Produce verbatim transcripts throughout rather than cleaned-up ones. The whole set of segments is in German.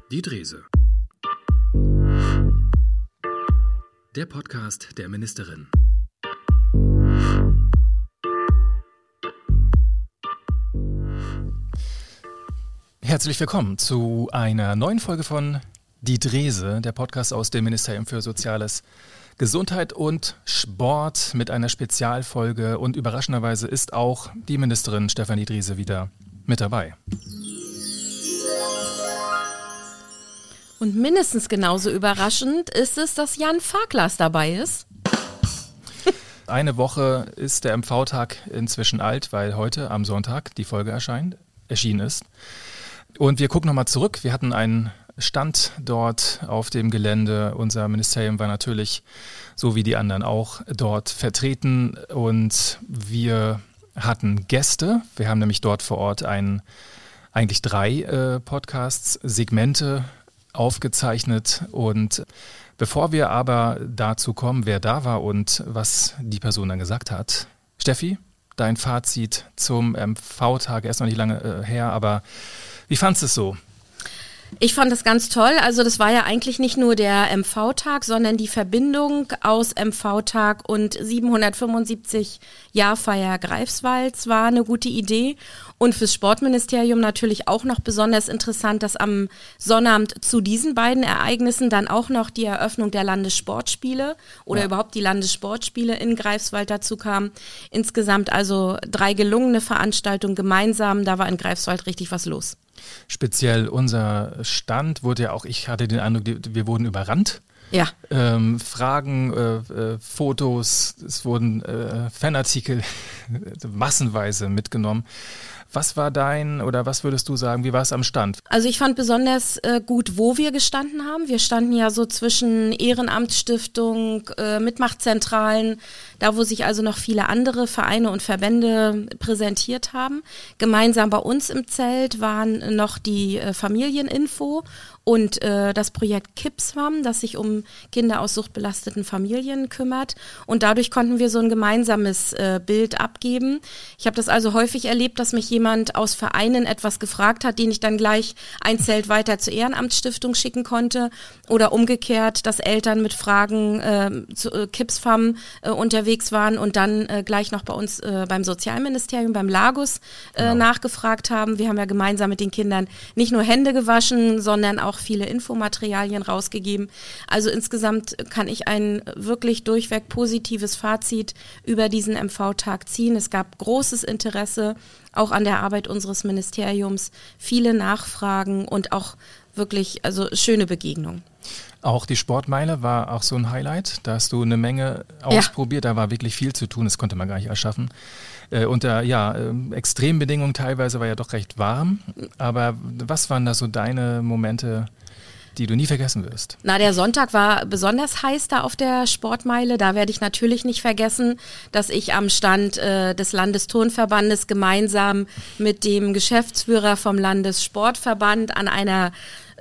Die Drese. Der Podcast der Ministerin. Herzlich willkommen zu einer neuen Folge von Die Drese, der Podcast aus dem Ministerium für Soziales, Gesundheit und Sport mit einer Spezialfolge. Und überraschenderweise ist auch die Ministerin Stefanie Driese wieder mit dabei. Und mindestens genauso überraschend ist es, dass Jan Farklas dabei ist. Eine Woche ist der M V-Tag inzwischen alt, weil heute am Sonntag die Folge erscheint, erschienen ist. Und wir gucken nochmal zurück. Wir hatten einen Stand dort auf dem Gelände. Unser Ministerium war natürlich, so wie die anderen auch, dort vertreten. Und wir hatten Gäste. Wir haben nämlich dort vor Ort ein, eigentlich drei äh, Podcasts, Segmente aufgezeichnet. Und bevor wir aber dazu kommen, wer da war und was die Person dann gesagt hat, Steffi, dein Fazit zum M V-Tag, er ist noch nicht lange äh, her, aber wie fandst du es so? Ich fand das ganz toll. Also das war ja eigentlich nicht nur der M V-Tag, sondern die Verbindung aus M V-Tag und siebenhundertfünfundsiebzig Jahrfeier Greifswalds war eine gute Idee. Und fürs Sportministerium natürlich auch noch besonders interessant, dass am Sonnabend zu diesen beiden Ereignissen dann auch noch die Eröffnung der Landessportspiele oder ja. überhaupt die Landessportspiele in Greifswald dazu kam. Insgesamt also drei gelungene Veranstaltungen gemeinsam. Da war in Greifswald richtig was los. Speziell unser Stand wurde ja auch, ich hatte den Eindruck, wir wurden überrannt. Ja. Ähm, Fragen, äh, äh, Fotos, es wurden äh, Fanartikel massenweise mitgenommen. Was war dein oder was würdest du sagen, wie war es am Stand? Also ich fand besonders äh, gut, wo wir gestanden haben. Wir standen ja so zwischen Ehrenamtsstiftung, äh, Mitmachzentralen, da wo sich also noch viele andere Vereine und Verbände präsentiert haben. Gemeinsam bei uns im Zelt waren noch die äh, Familieninfo und äh, das Projekt KIPSWAM, das sich um Kinder aus suchtbelasteten Familien kümmert. Und dadurch konnten wir so ein gemeinsames äh, Bild abgeben. Ich habe das also häufig erlebt, dass mich jemand aus Vereinen etwas gefragt hat, den ich dann gleich ein Zelt weiter zur Ehrenamtsstiftung schicken konnte. Oder umgekehrt, dass Eltern mit Fragen äh, zu äh, KIPSWAM äh, unterwegs waren und dann äh, gleich noch bei uns äh, beim Sozialministerium, beim Lagus äh, genau. nachgefragt haben. Wir haben ja gemeinsam mit den Kindern nicht nur Hände gewaschen, sondern auch viele Infomaterialien rausgegeben. Also insgesamt kann ich ein wirklich durchweg positives Fazit über diesen M V-Tag ziehen. Es gab großes Interesse auch an der Arbeit unseres Ministeriums, viele Nachfragen und auch wirklich also schöne Begegnungen. Auch die Sportmeile war auch so ein Highlight. Da hast du eine Menge ausprobiert. Ja. Da war wirklich viel zu tun. Das konnte man gar nicht erschaffen. Äh, unter ja, äh, Extrembedingungen teilweise war ja doch recht warm. Aber was waren da so deine Momente, die du nie vergessen wirst? Na, der Sonntag war besonders heiß da auf der Sportmeile. Da werde ich natürlich nicht vergessen, dass ich am Stand äh, des Landesturnverbandes gemeinsam mit dem Geschäftsführer vom Landessportverband an einer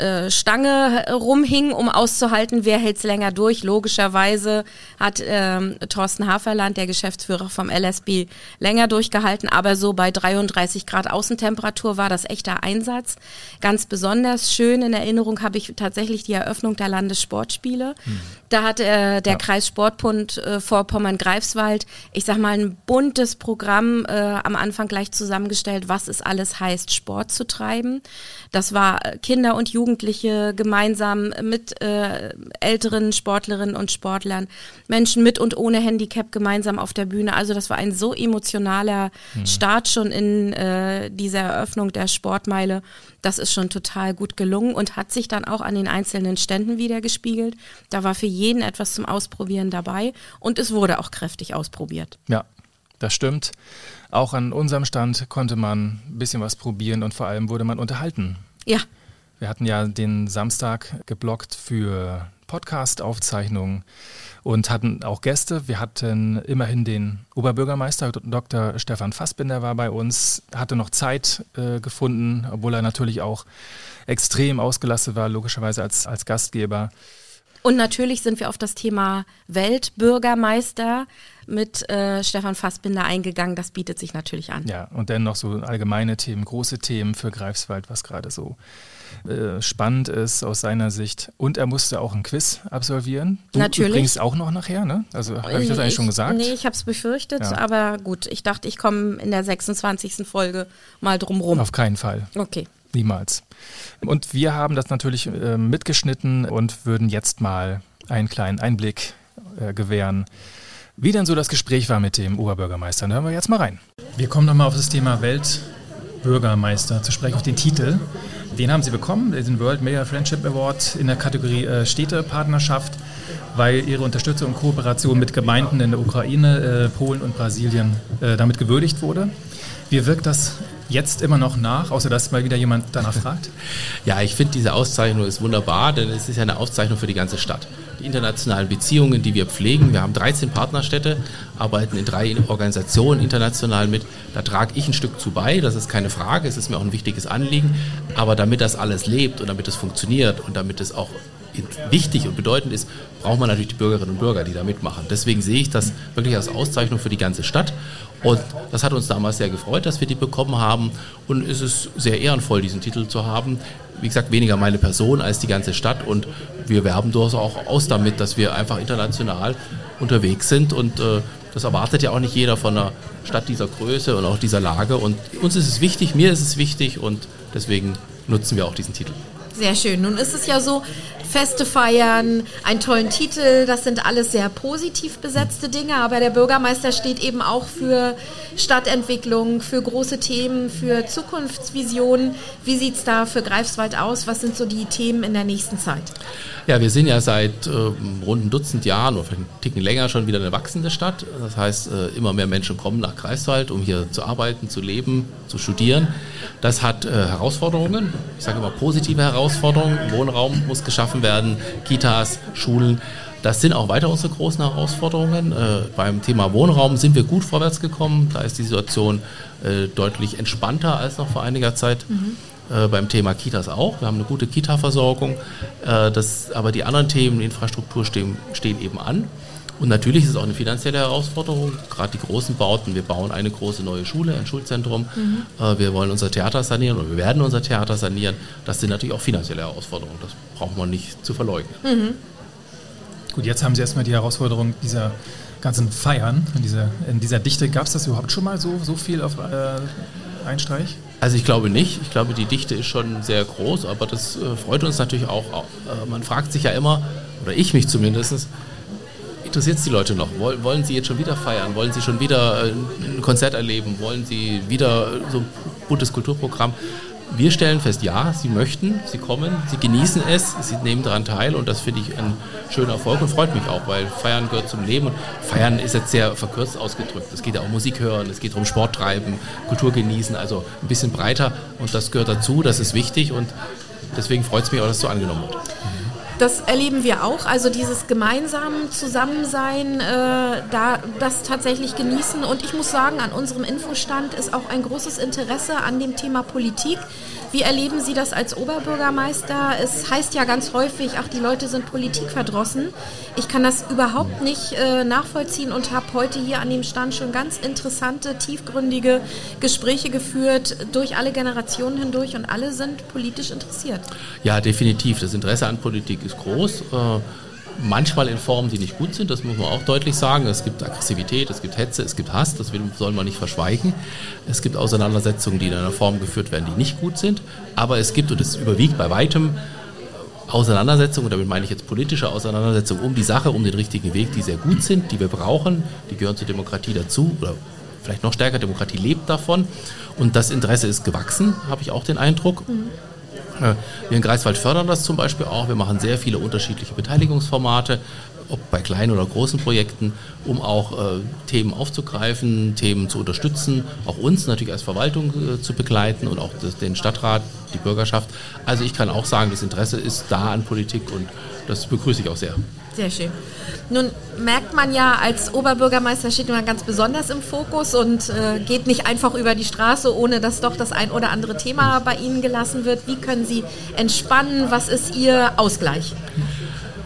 Stange rumhing, um auszuhalten, wer hält's länger durch. Logischerweise hat ähm, Thorsten Haferland, der Geschäftsführer vom L S B, länger durchgehalten, aber so bei dreiunddreißig Grad Außentemperatur war das echter Einsatz. Ganz besonders schön in Erinnerung habe ich tatsächlich die Eröffnung der Landessportspiele. Hm. Da hat äh, der ja. Kreissportbund äh, Vorpommern-Greifswald, ich sag mal, ein buntes Programm äh, am Anfang gleich zusammengestellt, was es alles heißt, Sport zu treiben. Das war Kinder und Jugendliche Jugendliche gemeinsam mit äh, älteren Sportlerinnen und Sportlern, Menschen mit und ohne Handicap gemeinsam auf der Bühne. Also das war ein so emotionaler mhm. Start schon in äh, dieser Eröffnung der Sportmeile. Das ist schon total gut gelungen und hat sich dann auch an den einzelnen Ständen wiedergespiegelt. Da war für jeden etwas zum Ausprobieren dabei und es wurde auch kräftig ausprobiert. Ja, das stimmt. Auch an unserem Stand konnte man ein bisschen was probieren und vor allem wurde man unterhalten. Ja. Wir hatten ja den Samstag geblockt für Podcast-Aufzeichnungen und hatten auch Gäste. Wir hatten immerhin den Oberbürgermeister, Doktor Stefan Fassbinder war bei uns, hatte noch Zeit äh, gefunden, obwohl er natürlich auch extrem ausgelastet war, logischerweise als, als Gastgeber. Und natürlich sind wir auf das Thema Weltbürgermeister mit äh, Stefan Fassbinder eingegangen. Das bietet sich natürlich an. Ja, und dann noch so allgemeine Themen, große Themen für Greifswald, was gerade so äh, spannend ist aus seiner Sicht. Und er musste auch ein Quiz absolvieren. Du natürlich. Übrigens auch noch nachher, ne? Also habe ich das eigentlich ich, schon gesagt? Nee, ich habe es befürchtet, ja. aber gut. Ich dachte, ich komme in der sechsundzwanzigsten Folge mal drum rum. Auf keinen Fall. Okay. Niemals. Und wir haben das natürlich äh, mitgeschnitten und würden jetzt mal einen kleinen Einblick äh, gewähren, wie denn so das Gespräch war mit dem Oberbürgermeister. Da hören wir jetzt mal rein. Wir kommen nochmal auf das Thema Weltbürgermeister zu sprechen, auf den Titel. Den haben Sie bekommen, den World Mayor Friendship Award in der Kategorie äh, Städtepartnerschaft, weil Ihre Unterstützung und Kooperation mit Gemeinden in der Ukraine, äh, Polen und Brasilien äh, damit gewürdigt wurde. Wie wirkt das jetzt immer noch nach, außer dass mal wieder jemand danach fragt? Ja, ich finde, diese Auszeichnung ist wunderbar, denn es ist ja eine Auszeichnung für die ganze Stadt. Die internationalen Beziehungen, die wir pflegen, wir haben dreizehn Partnerstädte, arbeiten in drei Organisationen international mit, da trage ich ein Stück zu bei, das ist keine Frage, es ist mir auch ein wichtiges Anliegen, aber damit das alles lebt und damit es funktioniert und damit es auch wichtig und bedeutend ist, braucht man natürlich die Bürgerinnen und Bürger, die da mitmachen. Deswegen sehe ich das wirklich als Auszeichnung für die ganze Stadt. Und das hat uns damals sehr gefreut, dass wir die bekommen haben. Und es ist sehr ehrenvoll, diesen Titel zu haben. Wie gesagt, weniger meine Person als die ganze Stadt. Und wir werben durchaus auch aus damit, dass wir einfach international unterwegs sind. Und äh, das erwartet ja auch nicht jeder von einer Stadt dieser Größe und auch dieser Lage. Und uns ist es wichtig, mir ist es wichtig und deswegen nutzen wir auch diesen Titel. Sehr schön. Nun ist es ja so, Feste feiern, einen tollen Titel, das sind alles sehr positiv besetzte Dinge, aber der Bürgermeister steht eben auch für Stadtentwicklung, für große Themen, für Zukunftsvisionen. Wie sieht es da für Greifswald aus? Was sind so die Themen in der nächsten Zeit? Ja, wir sind ja seit äh, rund ein Dutzend Jahren oder vielleicht einen Ticken länger schon wieder eine wachsende Stadt. Das heißt, äh, immer mehr Menschen kommen nach Greifswald, um hier zu arbeiten, zu leben, zu studieren. Das hat äh, Herausforderungen, ich sage immer positive Herausforderungen. Wohnraum muss geschaffen werden, Kitas, Schulen. Das sind auch weiter unsere großen Herausforderungen. Äh, beim Thema Wohnraum sind wir gut vorwärts gekommen. Da ist die Situation äh, deutlich entspannter als noch vor einiger Zeit. Mhm. Äh, beim Thema Kitas auch. Wir haben eine gute Kita-Versorgung. Äh, das, aber die anderen Themen, Infrastruktur stehen, stehen eben an. Und natürlich ist es auch eine finanzielle Herausforderung, gerade die großen Bauten. Wir bauen eine große neue Schule, ein Schulzentrum. Mhm. Äh, wir wollen unser Theater sanieren oder wir werden unser Theater sanieren. Das sind natürlich auch finanzielle Herausforderungen. Das braucht man nicht zu verleugnen. Mhm. Gut, jetzt haben Sie erstmal die Herausforderung dieser ganzen Feiern. In dieser, in dieser Dichte, gab es das überhaupt schon mal so, so viel auf äh, einen Streich? Also ich glaube nicht. Ich glaube, die Dichte ist schon sehr groß, aber das äh, freut uns natürlich auch. Äh, man fragt sich ja immer, oder ich mich zumindest, interessiert es die Leute noch? Wollen sie jetzt schon wieder feiern? Wollen sie schon wieder ein Konzert erleben? Wollen sie wieder so ein buntes Kulturprogramm? Wir stellen fest, ja, sie möchten, sie kommen, sie genießen es, sie nehmen daran teil und das finde ich ein schöner Erfolg und freut mich auch, weil Feiern gehört zum Leben und Feiern ist jetzt sehr verkürzt ausgedrückt. Es geht ja um Musik hören, es geht um Sport treiben, Kultur genießen, also ein bisschen breiter und das gehört dazu, das ist wichtig und deswegen freut es mich auch, dass es so angenommen wird. Das erleben wir auch, also dieses gemeinsame Zusammensein, äh, da das tatsächlich genießen. Und ich muss sagen, an unserem Infostand ist auch ein großes Interesse an dem Thema Politik. Wie erleben Sie das als Oberbürgermeister? Es heißt ja ganz häufig, ach, die Leute sind politikverdrossen. Ich kann das überhaupt nicht äh, nachvollziehen und habe heute hier an dem Stand schon ganz interessante, tiefgründige Gespräche geführt, durch alle Generationen hindurch und alle sind politisch interessiert. Ja, definitiv. Das Interesse an Politik ist groß. Äh, manchmal in Formen, die nicht gut sind, das muss man auch deutlich sagen. Es gibt Aggressivität, es gibt Hetze, es gibt Hass, das soll man nicht verschweigen. Es gibt Auseinandersetzungen, die in einer Form geführt werden, die nicht gut sind. Aber es gibt, und es überwiegt bei weitem, Auseinandersetzungen, und damit meine ich jetzt politische Auseinandersetzungen um die Sache, um den richtigen Weg, die sehr gut sind, die wir brauchen, die gehören zur Demokratie dazu, oder vielleicht noch stärker, Demokratie lebt davon. Und das Interesse ist gewachsen, habe ich auch den Eindruck. Mhm. Wir in Greifswald fördern das zum Beispiel auch. Wir machen sehr viele unterschiedliche Beteiligungsformate, ob bei kleinen oder großen Projekten, um auch äh, Themen aufzugreifen, Themen zu unterstützen, auch uns natürlich als Verwaltung äh, zu begleiten und auch das, den Stadtrat, die Bürgerschaft. Also ich kann auch sagen, das Interesse ist da an Politik und das begrüße ich auch sehr. Sehr schön. Nun merkt man ja, als Oberbürgermeister steht man ganz besonders im Fokus und äh, geht nicht einfach über die Straße, ohne dass doch das ein oder andere Thema bei Ihnen gelassen wird. Wie können Sie entspannen? Was ist Ihr Ausgleich?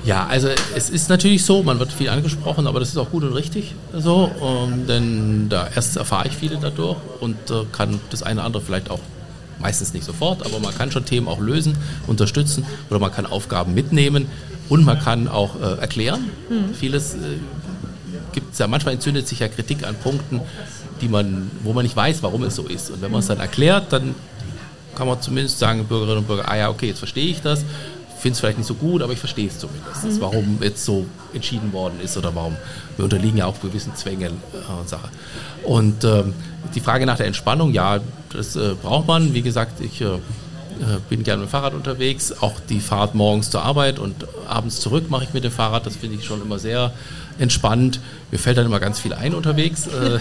Ja, also es ist natürlich so, man wird viel angesprochen, aber das ist auch gut und richtig so, ähm, denn da erst erfahre ich viele dadurch und äh, kann das eine oder andere vielleicht auch, meistens nicht sofort, aber man kann schon Themen auch lösen, unterstützen oder man kann Aufgaben mitnehmen und man kann auch äh, erklären. Mhm. Vieles äh, gibt es ja, manchmal entzündet sich ja Kritik an Punkten, die man, wo man nicht weiß, warum es so ist. Und wenn man es dann erklärt, dann kann man zumindest sagen, Bürgerinnen und Bürger, ah ja, okay, jetzt verstehe ich das. Finde es vielleicht nicht so gut, aber ich verstehe es zumindest, mhm. warum jetzt so entschieden worden ist oder warum. Wir unterliegen ja auch gewissen Zwängen äh, und Sache. Und ähm, die Frage nach der Entspannung, ja, das äh, braucht man. Wie gesagt, ich äh, bin gerne mit dem Fahrrad unterwegs. Auch die Fahrt morgens zur Arbeit und abends zurück mache ich mit dem Fahrrad. Das finde ich schon immer sehr entspannt. Mir fällt dann immer ganz viel ein unterwegs. Äh,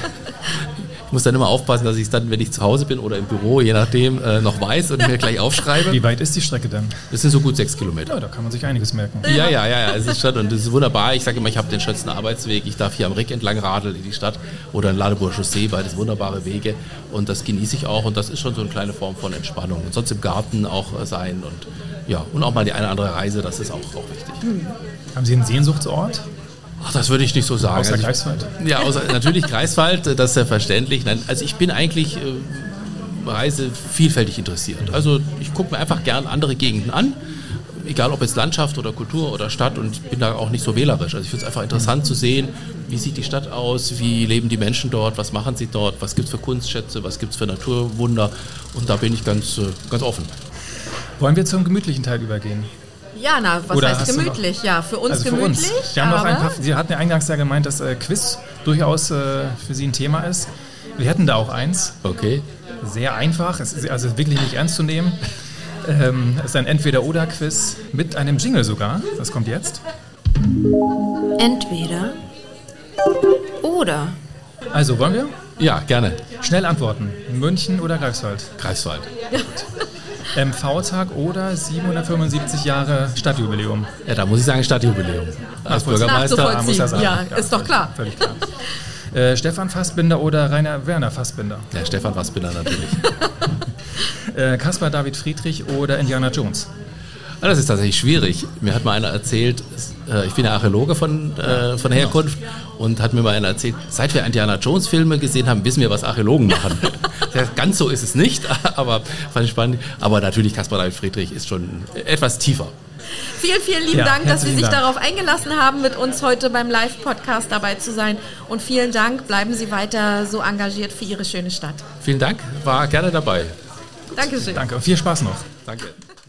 Ich muss dann immer aufpassen, dass ich es dann, wenn ich zu Hause bin oder im Büro, je nachdem, äh, noch weiß und mir gleich aufschreibe. Wie weit ist die Strecke denn? Das sind so gut sechs Kilometer. Ja, da kann man sich einiges merken. Ja, ja, ja, ja, es ist schon, und das ist wunderbar. Ich sage immer, ich habe den schönsten Arbeitsweg. Ich darf hier am Rick entlang radeln in die Stadt oder in Ladeburger Chaussee, beides wunderbare Wege. Und das genieße ich auch und das ist schon so eine kleine Form von Entspannung. Und sonst im Garten auch äh, sein und ja, und auch mal die eine oder andere Reise, das ist auch, auch wichtig. Hm. Haben Sie einen Sehnsuchtsort? Ach, das würde ich nicht so sagen. Außer also Greifswald? Ich, ja, außer, natürlich Greifswald, das ist ja verständlich. Nein, also ich bin eigentlich äh, Reise vielfältig interessiert. Also ich gucke mir einfach gern andere Gegenden an, egal ob jetzt Landschaft oder Kultur oder Stadt, und ich bin da auch nicht so wählerisch. Also ich finde es einfach interessant zu sehen, wie sieht die Stadt aus, wie leben die Menschen dort, was machen sie dort, was gibt es für Kunstschätze, was gibt es für Naturwunder, und da bin ich ganz, äh, ganz offen. Wollen wir zum gemütlichen Teil übergehen? Ja, na, was Oder heißt gemütlich? Noch, ja, für uns also für gemütlich. Uns. Wir haben noch ein paar, Sie hatten ja eingangs ja gemeint, dass äh, Quiz durchaus äh, für Sie ein Thema ist. Wir hätten da auch eins. Okay. Sehr einfach, es ist also wirklich nicht ernst zu nehmen. Ähm, es ist ein Entweder-Oder-Quiz mit einem Jingle sogar. Das kommt jetzt. Entweder oder. Also, wollen wir? Ja, gerne. Schnell antworten. München oder Greifswald? Greifswald. M V-Tag oder siebenhundertfünfundsiebzig Jahre Stadtjubiläum? Ja, da muss ich sagen Stadtjubiläum. Als Bürgermeister muss er sagen. Ja, ja, ist doch klar. Völlig klar. äh, Stefan Fassbinder oder Rainer Werner Fassbinder? Ja, Stefan Fassbinder natürlich. äh, Caspar David Friedrich oder Indiana Jones? Ja, das ist tatsächlich schwierig. Mir hat mal einer erzählt, äh, ich bin ja Archäologe von, äh, von Herkunft, und hat mir mal einer erzählt, seit wir Indiana Jones Filme gesehen haben, wissen wir, was Archäologen machen. Ganz so ist es nicht, aber fand ich spannend. Aber natürlich, Caspar David Friedrich ist schon etwas tiefer. Vielen, vielen lieben ja, Dank, dass Sie sich Dank. darauf eingelassen haben, mit uns heute beim Live-Podcast dabei zu sein. Und vielen Dank, bleiben Sie weiter so engagiert für Ihre schöne Stadt. Vielen Dank, war gerne dabei. Dankeschön. Danke und viel Spaß noch. Danke.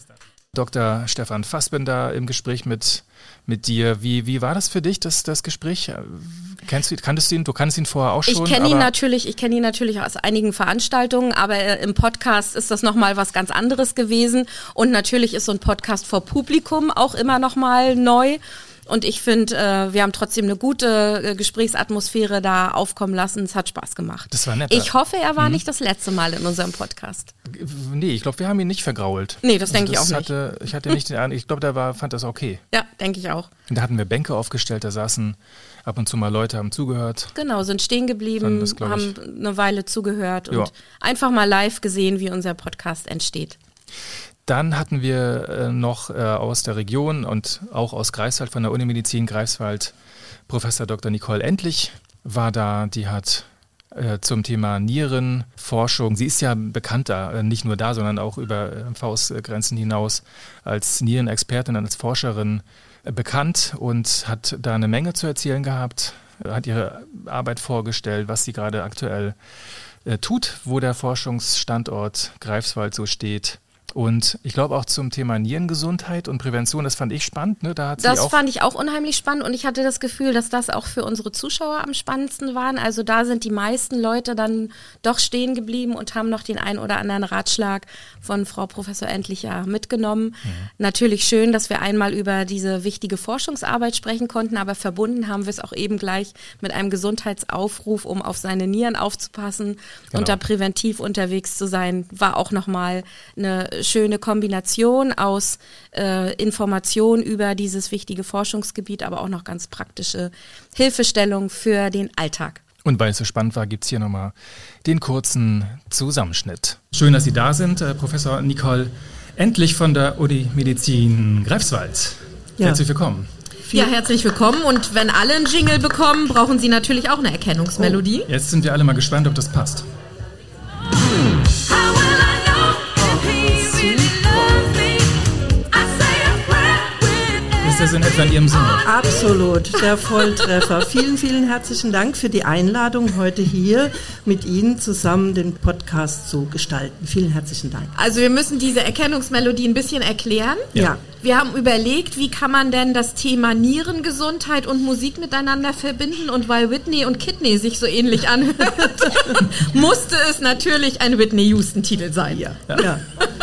Doktor Stefan Fassbinder im Gespräch mit, mit dir. Wie, wie war das für dich, das, das Gespräch? Kennst du, kanntest du ihn? Du kanntest ihn vorher auch schon? Ich kenne ihn natürlich, ich kenne ihn natürlich aus einigen Veranstaltungen, aber im Podcast ist das nochmal was ganz anderes gewesen. Und natürlich ist so ein Podcast vor Publikum auch immer nochmal neu. Und ich finde, äh, wir haben trotzdem eine gute äh, Gesprächsatmosphäre da aufkommen lassen. Es hat Spaß gemacht. Das war nett. Ich hoffe, er war mhm. nicht das letzte Mal in unserem Podcast. Nee, ich glaube, wir haben ihn nicht vergrault. Nee, das also denke ich auch nicht. Hatte, ich hatte nicht den Eindruck, ich glaube, der war, fand das okay. Ja, denke ich auch. Und da hatten wir Bänke aufgestellt, da saßen ab und zu mal Leute, haben zugehört. Genau, sind stehen geblieben, das, haben eine Weile zugehört und ja. einfach mal live gesehen, wie unser Podcast entsteht. Dann hatten wir äh, noch äh, aus der Region und auch aus Greifswald, von der Unimedizin Greifswald, Professor Doktor Nicole Endlich war da. Die hat äh, zum Thema Nierenforschung, sie ist ja bekannter, äh, nicht nur da, sondern auch über M V-Grenzen hinaus als Nierenexpertin, als Forscherin äh, bekannt und hat da eine Menge zu erzählen gehabt, hat ihre Arbeit vorgestellt, was sie gerade aktuell äh, tut, wo der Forschungsstandort Greifswald so steht. Und ich glaube auch zum Thema Nierengesundheit und Prävention, das fand ich spannend. Ne? Da hat sie das auch fand ich auch unheimlich spannend und ich hatte das Gefühl, dass das auch für unsere Zuschauer am spannendsten waren. Also da sind die meisten Leute dann doch stehen geblieben und haben noch den einen oder anderen Ratschlag von Frau Professor Endlich ja mitgenommen. Mhm. Natürlich schön, dass wir einmal über diese wichtige Forschungsarbeit sprechen konnten, aber verbunden haben wir es auch eben gleich mit einem Gesundheitsaufruf, um auf seine Nieren aufzupassen genau. und da präventiv unterwegs zu sein, war auch nochmal eine schöne Kombination aus äh, Informationen über dieses wichtige Forschungsgebiet, aber auch noch ganz praktische Hilfestellung für den Alltag. Und weil es so spannend war, gibt es hier nochmal den kurzen Zusammenschnitt. Schön, dass Sie da sind, äh, Professor Nicole Endlich von der Unimedizin Greifswald. Ja. Herzlich willkommen. Ja, herzlich willkommen. Und wenn alle einen Jingle bekommen, brauchen Sie natürlich auch eine Erkennungsmelodie. Oh, jetzt sind wir alle mal gespannt, ob das passt. Ist das in etwa in Ihrem Sinne? Absolut, der Volltreffer. Vielen, vielen herzlichen Dank für die Einladung, heute hier mit Ihnen zusammen den Podcast zu gestalten. Vielen herzlichen Dank. Also wir müssen diese Erkennungsmelodie ein bisschen erklären. Ja. Wir haben überlegt, wie kann man denn das Thema Nierengesundheit und Musik miteinander verbinden, und weil Whitney und Kidney sich so ähnlich anhört, musste es natürlich ein Whitney Houston-Titel sein. Ja, ja. ja.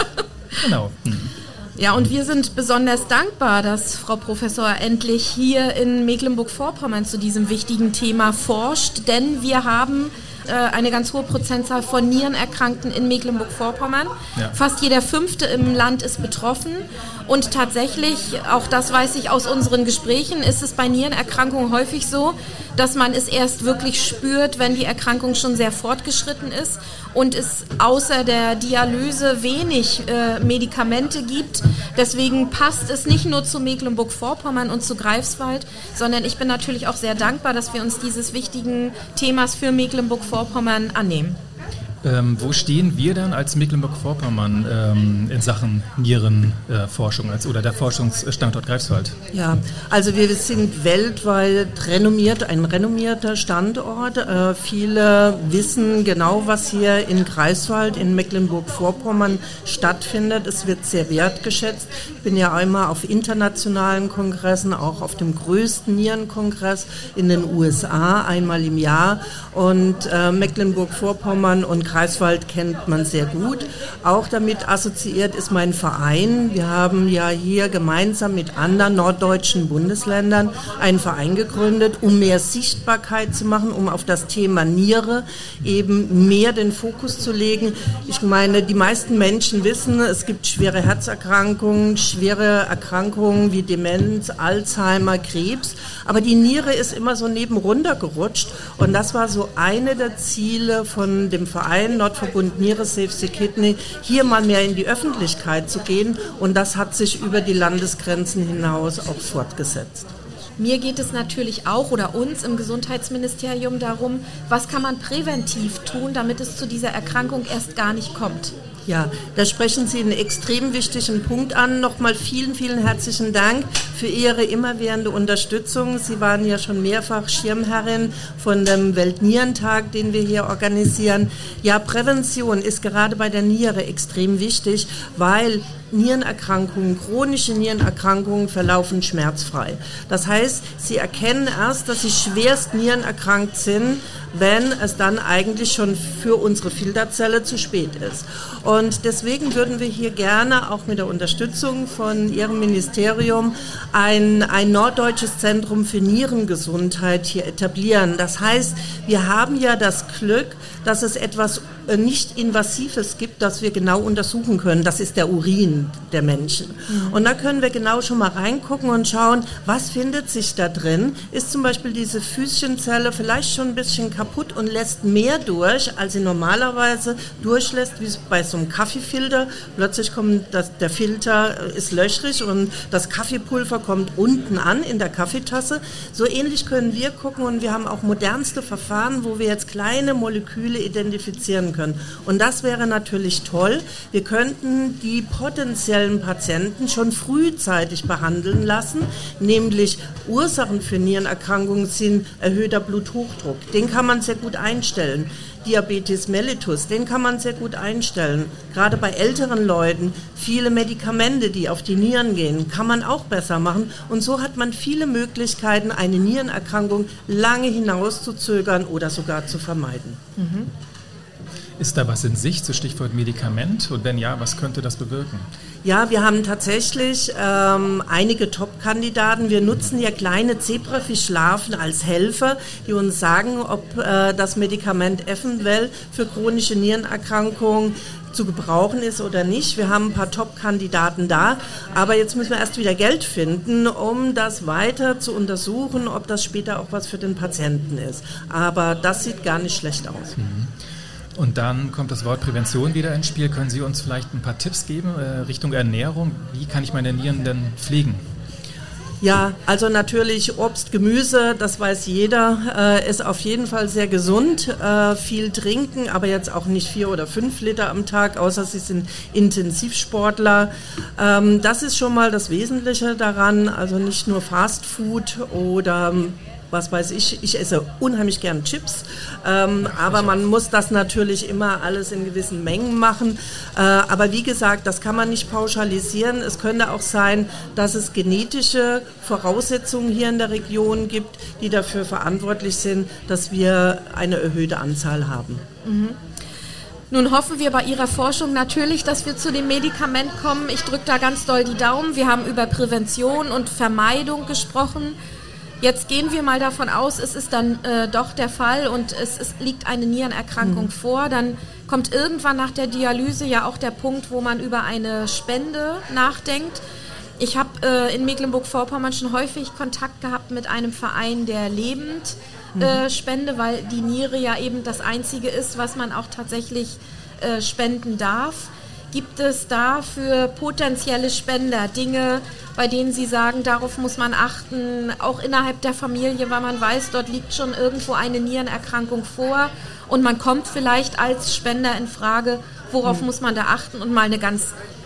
Genau. Hm. Ja, und wir sind besonders dankbar, dass Frau Professor endlich hier in Mecklenburg-Vorpommern zu diesem wichtigen Thema forscht, denn wir haben äh, eine ganz hohe Prozentzahl von Nierenerkrankten in Mecklenburg-Vorpommern. Ja. Fast jeder Fünfte im Land ist betroffen, und tatsächlich, auch das weiß ich aus unseren Gesprächen, ist es bei Nierenerkrankungen häufig so, dass man es erst wirklich spürt, wenn die Erkrankung schon sehr fortgeschritten ist und es außer der Dialyse wenig äh, Medikamente gibt. Deswegen passt es nicht nur zu Mecklenburg-Vorpommern und zu Greifswald, sondern ich bin natürlich auch sehr dankbar, dass wir uns dieses wichtigen Themas für Mecklenburg-Vorpommern annehmen. Ähm, wo stehen wir dann als Mecklenburg-Vorpommern ähm, in Sachen Nierenforschung äh, als, oder der Forschungsstandort Greifswald? Ja, also wir sind weltweit renommiert, ein renommierter Standort. Äh, viele wissen genau, was hier in Greifswald, in Mecklenburg-Vorpommern stattfindet. Es wird sehr wertgeschätzt. Ich bin ja einmal auf internationalen Kongressen, auch auf dem größten Nierenkongress in den U S A, einmal im Jahr. Und äh, Mecklenburg-Vorpommern und Greifswald kennt man sehr gut. Auch damit assoziiert ist mein Verein. Wir haben ja hier gemeinsam mit anderen norddeutschen Bundesländern einen Verein gegründet, um mehr Sichtbarkeit zu machen, um auf das Thema Niere eben mehr den Fokus zu legen. Ich meine, die meisten Menschen wissen, es gibt schwere Herzerkrankungen, schwere Erkrankungen wie Demenz, Alzheimer, Krebs, aber die Niere ist immer so neben runtergerutscht, und das war so eine der Ziele von dem Verein Nordverbund Niere Save the Kidney, hier mal mehr in die Öffentlichkeit zu gehen, und das hat sich über die Landesgrenzen hinaus auch fortgesetzt. Mir geht es natürlich auch, oder uns im Gesundheitsministerium, darum, was kann man präventiv tun, damit es zu dieser Erkrankung erst gar nicht kommt. Ja, da sprechen Sie einen extrem wichtigen Punkt an. Nochmal vielen, vielen herzlichen Dank für Ihre immerwährende Unterstützung. Sie waren ja schon mehrfach Schirmherrin von dem Weltnierentag, den wir hier organisieren. Ja, Prävention ist gerade bei der Niere extrem wichtig, weil Nierenerkrankungen, chronische Nierenerkrankungen verlaufen schmerzfrei. Das heißt, Sie erkennen erst, dass Sie schwerst nierenerkrankt sind, wenn es dann eigentlich schon für unsere Filterzelle zu spät ist. Und deswegen würden wir hier gerne auch mit der Unterstützung von Ihrem Ministerium ein, ein norddeutsches Zentrum für Nierengesundheit hier etablieren. Das heißt, wir haben ja das Glück, dass es etwas nicht Invasives gibt, das wir genau untersuchen können. Das ist der Urin der Menschen. Mhm. Und da können wir genau schon mal reingucken und schauen, was findet sich da drin. Ist zum Beispiel diese Füßchenzelle vielleicht schon ein bisschen kaputt und lässt mehr durch, als sie normalerweise durchlässt, wie es bei so einem Kaffeefilter. Plötzlich kommt das, der Filter ist löchrig und das Kaffeepulver kommt unten an in der Kaffeetasse. So ähnlich können wir gucken, und wir haben auch modernste Verfahren, wo wir jetzt kleine Moleküle identifizieren können. Und das wäre natürlich toll. Wir könnten die potenziellen Patienten schon frühzeitig behandeln lassen, nämlich Ursachen für Nierenerkrankungen sind erhöhter Bluthochdruck. Den kann man sehr gut einstellen. Diabetes mellitus, den kann man sehr gut einstellen. Gerade bei älteren Leuten, viele Medikamente, die auf die Nieren gehen, kann man auch besser machen. Und so hat man viele Möglichkeiten, eine Nierenerkrankung lange hinauszuzögern oder sogar zu vermeiden. Mhm. Ist da was in Sicht, so Stichwort Medikament? Und wenn ja, was könnte das bewirken? Ja, wir haben tatsächlich ähm, einige Top-Kandidaten. Wir nutzen ja kleine Zebrafischlarven als Helfer, die uns sagen, ob äh, das Medikament eventuell für chronische Nierenerkrankungen zu gebrauchen ist oder nicht. Wir haben ein paar Top-Kandidaten da, aber jetzt müssen wir erst wieder Geld finden, um das weiter zu untersuchen, ob das später auch was für den Patienten ist. Aber das sieht gar nicht schlecht aus. Mhm. Und dann kommt das Wort Prävention wieder ins Spiel. Können Sie uns vielleicht ein paar Tipps geben äh, Richtung Ernährung? Wie kann ich meine Nieren denn pflegen? Ja, also natürlich Obst, Gemüse, das weiß jeder, äh, ist auf jeden Fall sehr gesund. Äh, viel trinken, aber jetzt auch nicht vier oder fünf Liter am Tag, außer Sie sind Intensivsportler. Ähm, das ist schon mal das Wesentliche daran, also nicht nur Fast Food oder was weiß ich, ich esse unheimlich gern Chips, ähm, aber man muss das natürlich immer alles in gewissen Mengen machen. Äh, aber wie gesagt, das kann man nicht pauschalisieren. Es könnte auch sein, dass es genetische Voraussetzungen hier in der Region gibt, die dafür verantwortlich sind, dass wir eine erhöhte Anzahl haben. Mhm. Nun hoffen wir bei Ihrer Forschung natürlich, dass wir zu dem Medikament kommen. Ich drücke da ganz doll die Daumen. Wir haben über Prävention und Vermeidung gesprochen. Jetzt gehen wir mal davon aus, es ist dann äh, doch der Fall und es, es liegt eine Nierenerkrankung mhm. vor. Dann kommt irgendwann nach der Dialyse ja auch der Punkt, wo man über eine Spende nachdenkt. Ich habe äh, in Mecklenburg-Vorpommern schon häufig Kontakt gehabt mit einem Verein, der lebend mhm. äh, spende, weil die Niere ja eben das Einzige ist, was man auch tatsächlich äh, spenden darf. Gibt es da für potenzielle Spender Dinge, bei denen Sie sagen, darauf muss man achten, auch innerhalb der Familie, weil man weiß, dort liegt schon irgendwo eine Nierenerkrankung vor und man kommt vielleicht als Spender in Frage, worauf mhm. muss man da achten? Und mal eine ganz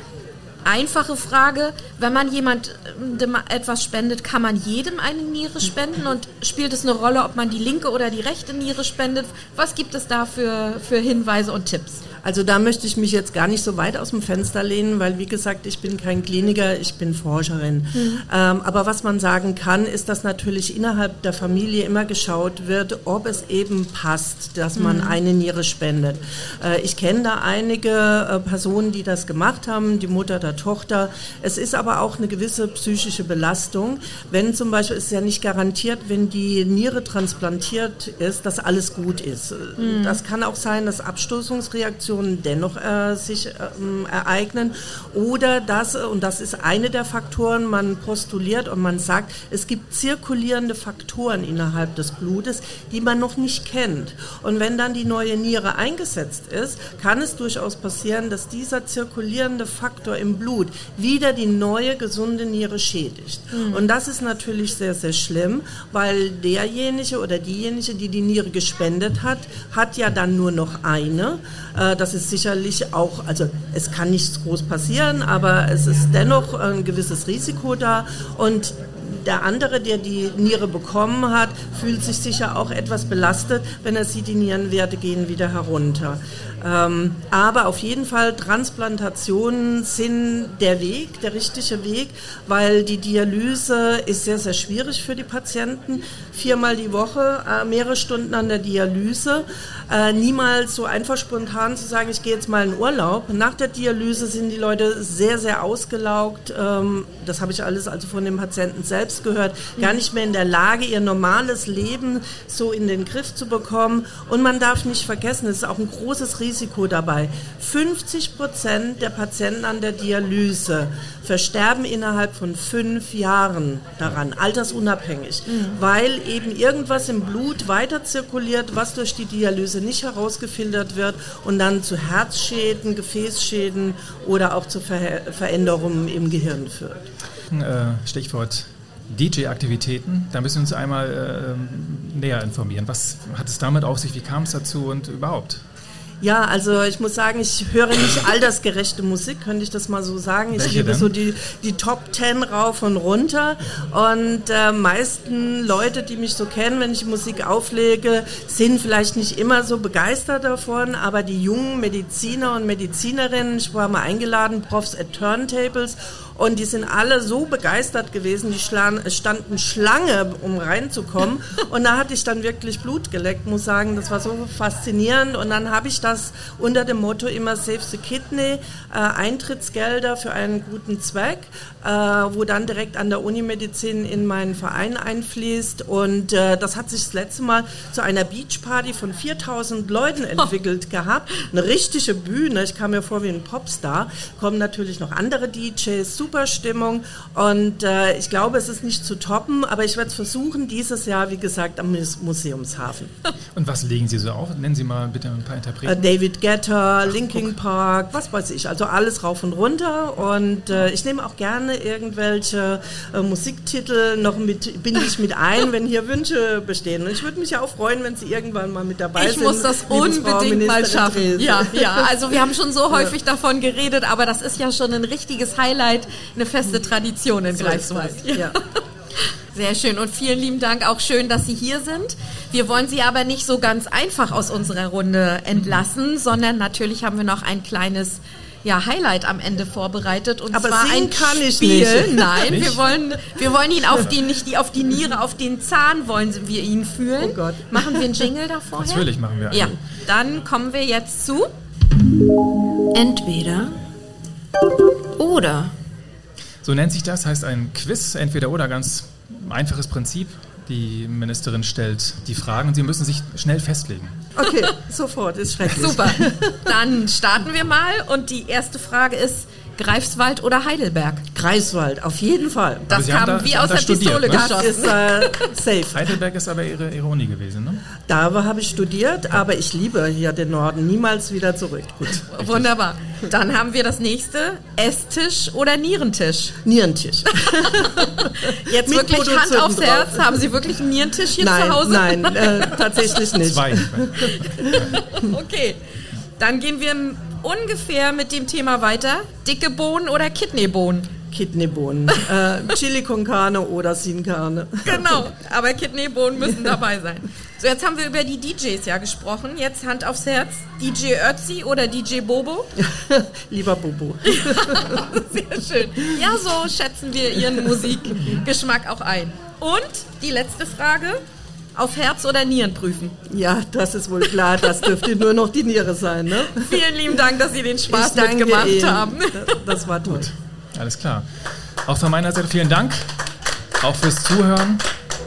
einfache Frage, wenn man jemandem etwas spendet, kann man jedem eine Niere spenden und spielt es eine Rolle, ob man die linke oder die rechte Niere spendet? Was gibt es da für, für Hinweise und Tipps? Also da möchte ich mich jetzt gar nicht so weit aus dem Fenster lehnen, weil wie gesagt, ich bin kein Kliniker, ich bin Forscherin. Mhm. Ähm, aber was man sagen kann, ist, dass natürlich innerhalb der Familie immer geschaut wird, ob es eben passt, dass man mhm. eine Niere spendet. Äh, ich kenne da einige äh, Personen, die das gemacht haben, die Mutter der Tochter. Es ist aber auch eine gewisse psychische Belastung. Wenn zum Beispiel, es ist ja nicht garantiert, wenn die Niere transplantiert ist, dass alles gut ist. Mhm. Das kann auch sein, dass Abstoßungsreaktionen dennoch äh, sich ähm, ereignen oder dass, und das ist eine der Faktoren, man postuliert und man sagt, es gibt zirkulierende Faktoren innerhalb des Blutes, die man noch nicht kennt. Und wenn dann die neue Niere eingesetzt ist, kann es durchaus passieren, dass dieser zirkulierende Faktor im Blut wieder die neue gesunde Niere schädigt. Mhm. Und das ist natürlich sehr, sehr schlimm, weil derjenige oder diejenige, die die Niere gespendet hat, hat ja dann nur noch eine. Äh, Das ist sicherlich auch, also es kann nichts groß passieren, aber es ist dennoch ein gewisses Risiko da und der andere, der die Niere bekommen hat, fühlt sich sicher auch etwas belastet, wenn er sieht, die Nierenwerte gehen wieder herunter. Ähm, aber auf jeden Fall, Transplantationen sind der Weg, der richtige Weg, weil die Dialyse ist sehr, sehr schwierig für die Patienten. Viermal die Woche, äh, mehrere Stunden an der Dialyse. Äh, niemals so einfach spontan zu sagen, ich gehe jetzt mal in Urlaub. Nach der Dialyse sind die Leute sehr, sehr ausgelaugt. Ähm, das habe ich alles also von den Patienten selbst gehört. Gar nicht mehr in der Lage, ihr normales Leben so in den Griff zu bekommen. Und man darf nicht vergessen, es ist auch ein großes Risiko dabei. fünfzig Prozent der Patienten an der Dialyse versterben innerhalb von fünf Jahren daran, altersunabhängig, mhm. weil eben irgendwas im Blut weiter zirkuliert, was durch die Dialyse nicht herausgefiltert wird und dann zu Herzschäden, Gefäßschäden oder auch zu Ver- Veränderungen im Gehirn führt. Äh, Stichwort D J-Aktivitäten, da müssen wir uns einmal äh, näher informieren. Was hat es damit auf sich, wie kam es dazu und überhaupt? Ja, also ich muss sagen, ich höre nicht altersgerechte Musik, könnte ich das mal so sagen. Ich Welche liebe denn? so die, die Top Ten rauf und runter und äh, meisten Leute, die mich so kennen, wenn ich die Musik auflege, sind vielleicht nicht immer so begeistert davon, aber die jungen Mediziner und Medizinerinnen, ich war mal eingeladen, Profs at Turntables, und die sind alle so begeistert gewesen, die standen Schlange, um reinzukommen. Und da hatte ich dann wirklich Blut geleckt, muss sagen, das war so faszinierend. Und dann habe ich das unter dem Motto immer Save the Kidney, äh, Eintrittsgelder für einen guten Zweck, äh, wo dann direkt an der Unimedizin in meinen Verein einfließt. Und äh, das hat sich das letzte Mal zu einer Beachparty von viertausend Leuten entwickelt oh. gehabt. Eine richtige Bühne, ich kam mir vor wie ein Popstar. Kommen natürlich noch andere D Js, super Stimmung und äh, ich glaube, es ist nicht zu toppen, aber ich werde es versuchen, dieses Jahr, wie gesagt, am Museumshafen. Und was legen Sie so auf? Nennen Sie mal bitte ein paar Interpreten. Äh, David Guetta, Linkin Park, was weiß ich, also alles rauf und runter und äh, ich nehme auch gerne irgendwelche äh, Musiktitel noch mit, binde ich mit ein, wenn hier Wünsche bestehen. Und ich würde mich ja auch freuen, wenn Sie irgendwann mal mit dabei ich sind. Ich muss das unbedingt mal schaffen. Ja, ja, also wir haben schon so häufig ja. davon geredet, aber das ist ja schon ein richtiges Highlight, eine feste Tradition in so Greifswald. Ja. Sehr schön und vielen lieben Dank, auch schön, dass Sie hier sind. Wir wollen Sie aber nicht so ganz einfach aus unserer Runde entlassen, sondern natürlich haben wir noch ein kleines ja, Highlight am Ende vorbereitet und aber zwar ein kann ich Spiel. Nicht. Nein, nicht? wir wollen wir wollen ihn auf die nicht die auf die Niere, auf den Zahn wollen wir ihn fühlen. Oh Gott. Machen wir einen Jingle davor? Natürlich machen wir einen. Ja, dann kommen wir jetzt zu Entweder oder. So nennt sich das, heißt ein Quiz, entweder oder, ganz einfaches Prinzip. Die Ministerin stellt die Fragen und Sie müssen sich schnell festlegen. Okay, sofort, ist schrecklich. Super, dann starten wir mal und die erste Frage ist Greifswald oder Heidelberg? Greifswald, auf jeden Fall. Das kam da, wie aus der studiert, Pistole ne? geschossen. Ist äh, safe. Heidelberg ist aber Ihre, ihre Uni gewesen, ne? Da habe ich studiert, aber ich liebe hier den Norden, niemals wieder zurück. Gut. Wunderbar. Dann haben wir das nächste, Esstisch oder Nierentisch? Nierentisch. Jetzt Mit wirklich Hand Produzenten aufs Herz, haben Sie wirklich einen Nierentisch hier nein, zu Hause? Nein, äh, tatsächlich nicht. Zwei. Okay, dann gehen wir ungefähr mit dem Thema weiter. Dicke Bohnen oder Kidneybohnen? Kidneybohnen. äh, Chili con Carne oder Sin Carne. Genau, aber Kidneybohnen müssen dabei sein. So, jetzt haben wir über die D Js ja gesprochen. Jetzt Hand aufs Herz. D J Ötzi oder D J Bobo? Lieber Bobo. Sehr schön. Ja, so schätzen wir Ihren Musikgeschmack auch ein. Und die letzte Frage. Auf Herz oder Nieren prüfen? Ja, das ist wohl klar. Das dürfte nur noch die Niere sein, ne? Vielen lieben Dank, dass Sie den Spaß ich danke mitgemacht Ihnen. haben. Das war toll. Gut. Alles klar. Auch von meiner Seite vielen Dank. Auch fürs Zuhören.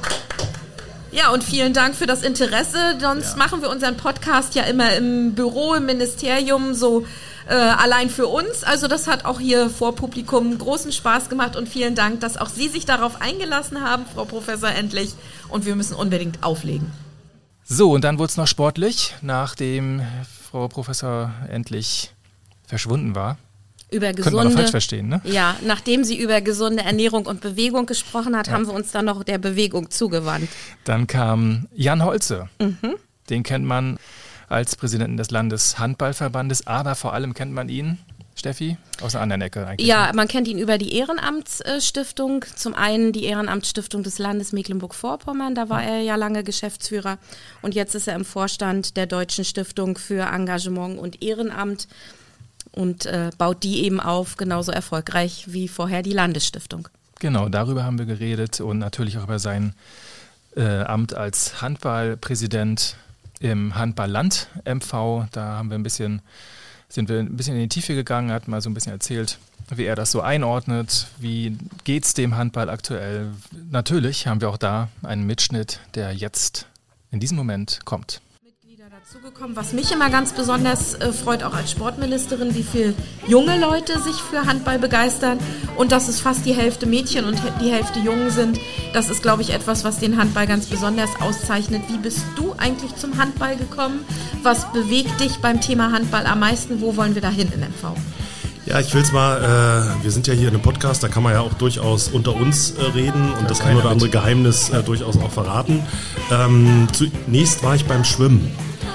Ja, und vielen Dank für das Interesse. Sonst ja. machen wir unseren Podcast ja immer im Büro, im Ministerium, so äh, allein für uns. Also das hat auch hier vor Publikum großen Spaß gemacht und vielen Dank, dass auch Sie sich darauf eingelassen haben, Frau Professor Endlich. Und wir müssen unbedingt auflegen. So, und dann wurde es noch sportlich, nachdem Frau Professor Endlich verschwunden war. Über gesunde, Könnte man doch falsch verstehen, ne? Ja, nachdem sie über gesunde Ernährung und Bewegung gesprochen hat, ja. haben wir uns dann noch der Bewegung zugewandt. Dann kam Jan Holze. Mhm. Den kennt man als Präsidenten des Landeshandballverbandes, aber vor allem kennt man ihn, Steffi, aus einer anderen Ecke eigentlich. Ja, man kennt ihn über die Ehrenamtsstiftung. Zum einen die Ehrenamtsstiftung des Landes Mecklenburg-Vorpommern, da war er ja lange Geschäftsführer. Und jetzt ist er im Vorstand der Deutschen Stiftung für Engagement und Ehrenamt. Und äh, baut die eben auf, genauso erfolgreich wie vorher die Landesstiftung. Genau, darüber haben wir geredet und natürlich auch über sein äh, Amt als Handballpräsident im Handballland M V. Da haben wir ein bisschen, sind wir ein bisschen in die Tiefe gegangen, hat mal so ein bisschen erzählt, wie er das so einordnet, wie geht's dem Handball aktuell. Natürlich haben wir auch da einen Mitschnitt, der jetzt in diesem Moment kommt. Dazugekommen, was mich immer ganz besonders äh, freut, auch als Sportministerin, wie viele junge Leute sich für Handball begeistern und dass es fast die Hälfte Mädchen und die Hälfte Jungen sind. Das ist, glaube ich, etwas, was den Handball ganz besonders auszeichnet. Wie bist du eigentlich zum Handball gekommen? Was bewegt dich beim Thema Handball am meisten? Wo wollen wir da hin in M V? Ja, ich will es mal, äh, wir sind ja hier in einem Podcast, da kann man ja auch durchaus unter uns äh, reden und das ein oder andere Geheimnis äh, durchaus auch verraten. Ähm, zunächst war ich beim Schwimmen.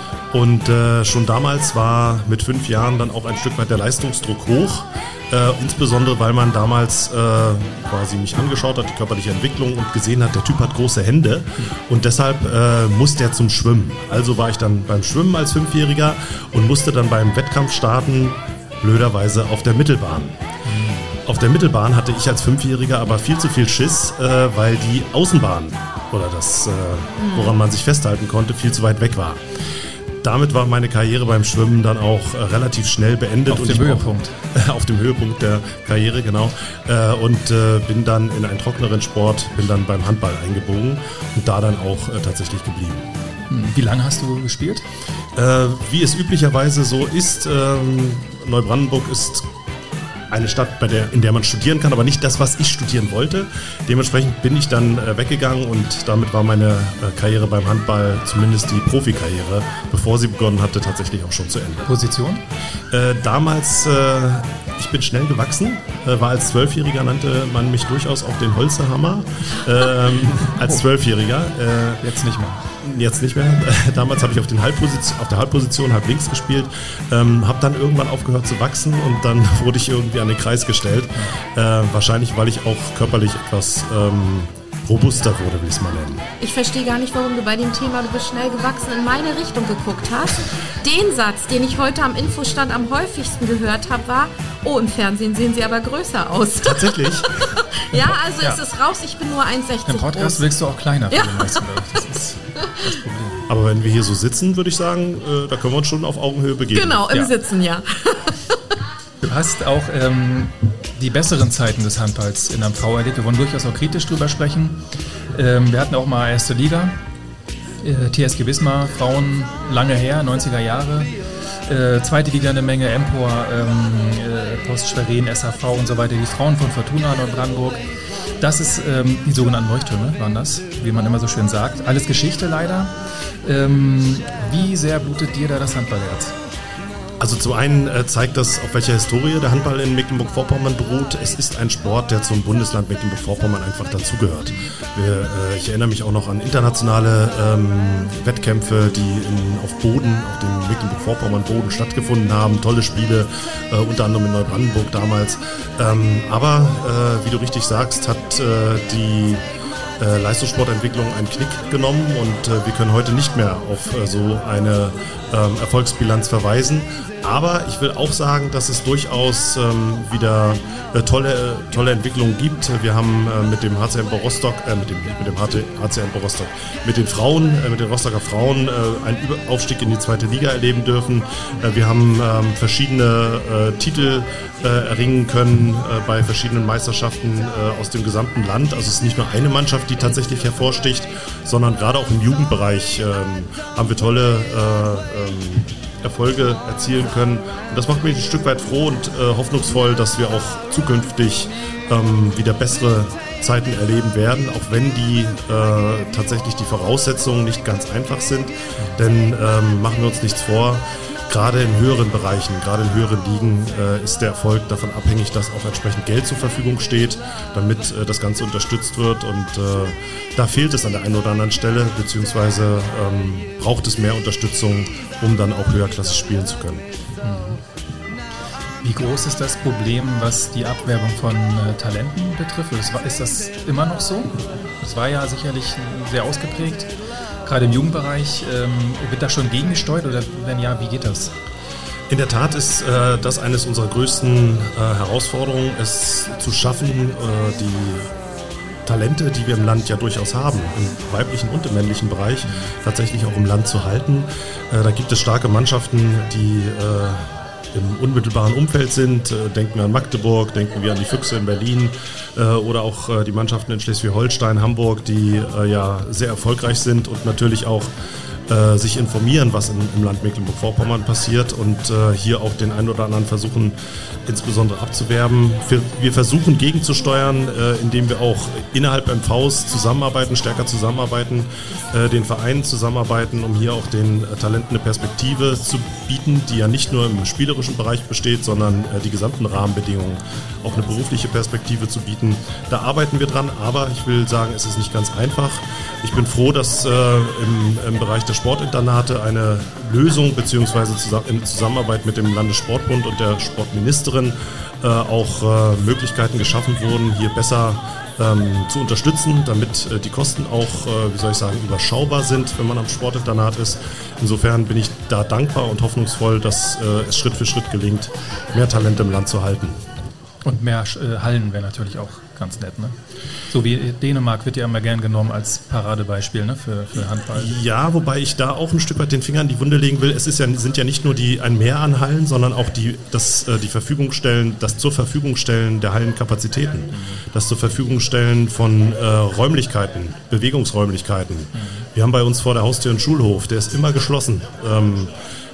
Und äh, schon damals war mit fünf Jahren dann auch ein Stück weit der Leistungsdruck hoch, äh, insbesondere weil man damals äh, quasi mich angeschaut hat, die körperliche Entwicklung und gesehen hat, der Typ hat große Hände und deshalb äh, musste er zum Schwimmen. Also war ich dann beim Schwimmen als Fünfjähriger und musste dann beim Wettkampf starten, blöderweise auf der Mittelbahn. Auf der Mittelbahn hatte ich als Fünfjähriger aber viel zu viel Schiss, äh, weil die Außenbahn oder das, äh, woran man sich festhalten konnte, viel zu weit weg war. Damit war meine Karriere beim Schwimmen dann auch äh, relativ schnell beendet. Auf und dem Höhepunkt. Auch, äh, auf dem Höhepunkt der Karriere, genau. Äh, und äh, bin dann in einen trockeneren Sport, bin dann beim Handball eingebogen und da dann auch äh, tatsächlich geblieben. Wie lange hast du gespielt? Äh, wie es üblicherweise so ist, ähm, Neubrandenburg ist eine Stadt, bei der, in der man studieren kann, aber nicht das, was ich studieren wollte. Dementsprechend bin ich dann äh, weggegangen und damit war meine äh, Karriere beim Handball, zumindest die Profikarriere, bevor sie begonnen hatte, tatsächlich auch schon zu Ende. Position? Äh, damals, äh, ich bin schnell gewachsen, äh, war als Zwölfjähriger, nannte man mich durchaus auch den Holzerhammer, ähm, als Zwölfjähriger. Äh, Jetzt nicht mehr. Jetzt nicht mehr. Damals habe ich auf, den Halbposition, auf der Halbposition halb links gespielt, ähm, habe dann irgendwann aufgehört zu wachsen und dann wurde ich irgendwie an den Kreis gestellt. Äh, wahrscheinlich, weil ich auch körperlich etwas ähm, robuster wurde, will ich es mal nennen. Ich verstehe gar nicht, warum du bei dem Thema, du bist schnell gewachsen, in meine Richtung geguckt hast. Den Satz, den ich heute am Infostand am häufigsten gehört habe, war, oh, im Fernsehen sehen sie aber größer aus. Tatsächlich? Ja, also Ja. es ist raus, ich bin nur eins Komma sechzig Im Podcast groß. willst du auch kleiner für Ja. den meisten, glaube ich. Das ist das Problem. Aber wenn wir hier so sitzen, würde ich sagen, äh, da können wir uns schon auf Augenhöhe begegnen. Genau, im Ja. Sitzen, ja. Du hast auch ähm, die besseren Zeiten des Handballs in M V erlebt. Wir wollen durchaus auch kritisch drüber sprechen. Ähm, wir hatten auch mal erste Liga, äh, T S G Wismar, Frauen lange her, neunziger Jahre. Äh, zweite Liga eine Menge, Empor, ähm, äh, Post Schwerin, S H V und so weiter. Die Frauen von Fortuna Neubrandenburg. Das ist ähm, die sogenannten Leuchttürme, waren das, wie man immer so schön sagt. Alles Geschichte leider. Ähm, wie sehr blutet dir da das Handballherz? Also zum einen äh, zeigt das, auf welcher Historie der Handball in Mecklenburg-Vorpommern beruht. Es ist ein Sport, der zum Bundesland Mecklenburg-Vorpommern einfach dazugehört. Wir, äh, ich erinnere mich auch noch an internationale ähm, Wettkämpfe, die in, auf Boden, auf dem Mecklenburg-Vorpommern-Boden stattgefunden haben. Tolle Spiele, äh, unter anderem in Neubrandenburg damals. Ähm, aber, äh, wie du richtig sagst, hat äh, die äh, Leistungssportentwicklung einen Knick genommen und äh, wir können heute nicht mehr auf äh, so eine ähm, Erfolgsbilanz verweisen. Aber ich will auch sagen, dass es durchaus ähm, wieder äh, tolle, tolle Entwicklungen gibt. Wir haben äh, mit dem H C M Rostock, äh, mit dem, nicht mit dem H C M Rostock, mit den Frauen, äh, mit den Rostocker Frauen äh, einen Über- Aufstieg in die zweite Liga erleben dürfen. Äh, wir haben ähm, verschiedene äh, Titel äh, erringen können äh, bei verschiedenen Meisterschaften äh, aus dem gesamten Land. Also es ist nicht nur eine Mannschaft, die tatsächlich hervorsticht, sondern gerade auch im Jugendbereich ähm, haben wir tolle äh, ähm, Erfolge erzielen können. Und das macht mich ein Stück weit froh und äh, hoffnungsvoll, dass wir auch zukünftig ähm, wieder bessere Zeiten erleben werden, auch wenn die äh, tatsächlich die Voraussetzungen nicht ganz einfach sind. Denn ähm, machen wir uns nichts vor, gerade in höheren Bereichen, gerade in höheren Ligen äh, ist der Erfolg davon abhängig, dass auch entsprechend Geld zur Verfügung steht, damit äh, das Ganze unterstützt wird. Und äh, da fehlt es an der einen oder anderen Stelle, beziehungsweise ähm, braucht es mehr Unterstützung, um dann auch höherklassig spielen zu können. Wie groß ist das Problem, was die Abwerbung von äh, Talenten betrifft? Ist, ist das immer noch so? Das war ja sicherlich sehr ausgeprägt. Gerade im Jugendbereich, ähm, wird da schon gegengesteuert oder wenn ja, wie geht das? In der Tat ist äh, das eines unserer größten äh, Herausforderungen, es zu schaffen, äh, die Talente, die wir im Land ja durchaus haben, im weiblichen und im männlichen Bereich, tatsächlich auch im Land zu halten. Äh, da gibt es starke Mannschaften, die äh, im unmittelbaren Umfeld sind. Äh, denken wir an Magdeburg, denken wir an die Füchse in Berlin äh, oder auch äh, die Mannschaften in Schleswig-Holstein, Hamburg, die äh, ja sehr erfolgreich sind und natürlich auch äh, sich informieren, was in, im Land Mecklenburg-Vorpommern passiert und äh, hier auch den einen oder anderen versuchen, insbesondere abzuwerben. Wir, wir versuchen gegenzusteuern, äh, indem wir auch innerhalb M Vs zusammenarbeiten, stärker zusammenarbeiten, äh, den Vereinen zusammenarbeiten, um hier auch den äh, Talenten eine Perspektive zu bieten, die ja nicht nur im spielerischen Bereich besteht, sondern äh, die gesamten Rahmenbedingungen, auch eine berufliche Perspektive zu bieten. Da arbeiten wir dran, aber ich will sagen, es ist nicht ganz einfach. Ich bin froh, dass äh, im, im Bereich der Sportinternate eine Lösung beziehungsweise zusammen, in Zusammenarbeit mit dem Landessportbund und der Sportministerin äh, auch äh, Möglichkeiten geschaffen wurden, hier besser ähm, zu unterstützen, damit äh, die Kosten auch, äh, wie soll ich sagen, überschaubar sind, wenn man am Sportinternat ist. Insofern bin ich da dankbar und hoffnungsvoll, dass äh, es Schritt für Schritt gelingt, mehr Talente im Land zu halten. Und mehr äh, Hallen wäre natürlich auch ganz nett, ne? So wie Dänemark wird ja immer gern genommen als Paradebeispiel, ne, für, für Handball. Ja, wobei ich da auch ein Stück weit den Finger in die Wunde legen will. Es ist ja, sind ja nicht nur die, ein Mehr an Hallen, sondern auch die, das, die Verfügung stellen, das zur Verfügung stellen der Hallenkapazitäten. Das zur Verfügung stellen von äh, Räumlichkeiten, Bewegungsräumlichkeiten. Wir haben bei uns vor der Haustür einen Schulhof, der ist immer geschlossen. Ähm,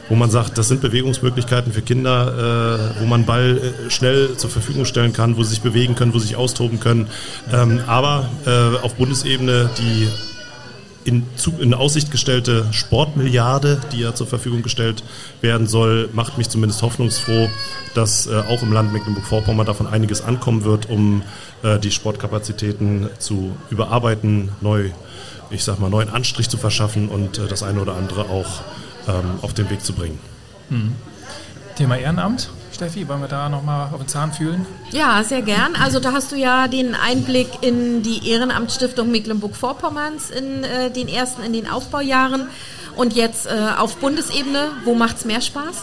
wo man sagt, das sind Bewegungsmöglichkeiten für Kinder, äh, wo man Ball äh, schnell zur Verfügung stellen kann, wo sie sich bewegen können, wo sie sich austoben können. Ähm, aber äh, auf Bundesebene die in, zu, in Aussicht gestellte Sportmilliarde, die ja zur Verfügung gestellt werden soll, macht mich zumindest hoffnungsfroh, dass äh, auch im Land Mecklenburg-Vorpommern davon einiges ankommen wird, um äh, die Sportkapazitäten zu überarbeiten, neu, ich sag mal, neuen Anstrich zu verschaffen und äh, das eine oder andere auch ähm, auf den Weg zu bringen. Mhm. Thema Ehrenamt. Steffi, wollen wir da nochmal auf den Zahn fühlen? Ja, sehr gern. Also da hast du ja den Einblick in die Ehrenamtsstiftung Mecklenburg-Vorpommerns in äh, den ersten, in den Aufbaujahren. Und jetzt äh, auf Bundesebene, wo macht's mehr Spaß?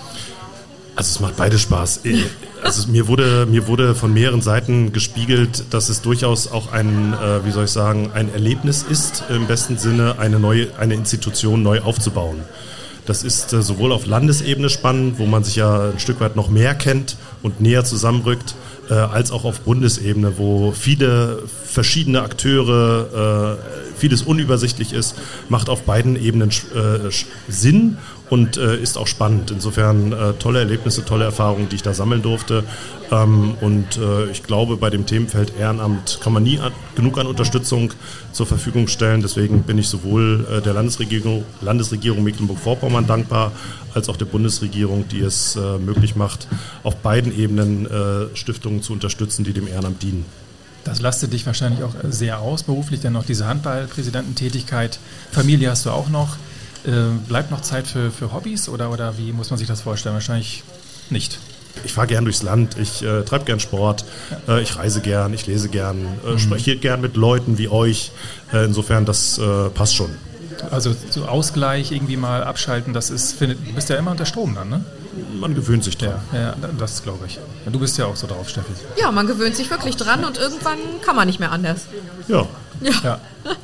Also es macht beides Spaß. Also mir wurde, mir wurde von mehreren Seiten gespiegelt, dass es durchaus auch ein, äh, wie soll ich sagen, ein Erlebnis ist, im besten Sinne eine neue, eine Institution neu aufzubauen. Das ist äh, sowohl auf Landesebene spannend, wo man sich ja ein Stück weit noch mehr kennt und näher zusammenrückt, äh, als auch auf Bundesebene, wo viele verschiedene Akteure, äh, vieles unübersichtlich ist, macht auf beiden Ebenen äh, Sinn und äh, ist auch spannend. Insofern äh, tolle Erlebnisse, tolle Erfahrungen, die ich da sammeln durfte. Ähm, und äh, ich glaube, bei dem Themenfeld Ehrenamt kann man nie an, genug an Unterstützung zur Verfügung stellen. Deswegen bin ich sowohl äh, der Landesregierung, Landesregierung Mecklenburg-Vorpommern dankbar, als auch der Bundesregierung, die es äh, möglich macht, auf beiden Ebenen äh, Stiftungen zu unterstützen, die dem Ehrenamt dienen. Das lastet dich wahrscheinlich auch sehr aus, beruflich, denn noch diese Handballpräsidententätigkeit. Familie hast du auch noch. Äh, bleibt noch Zeit für, für Hobbys oder, oder wie muss man sich das vorstellen? Wahrscheinlich nicht. Ich fahre gern durchs Land, ich äh, treibe gern Sport, äh, ich reise gern, ich lese gern, äh, mhm. spreche gern mit Leuten wie euch. Äh, insofern, das äh, passt schon. Also so Ausgleich, irgendwie mal abschalten, das ist, findet, du bist ja immer unter Strom dann, ne? Man gewöhnt sich dran. Ja, ja, das glaube ich. Du bist ja auch so drauf, Steffi. Ja, man gewöhnt sich wirklich dran und irgendwann kann man nicht mehr anders. Ja. Ja. ja.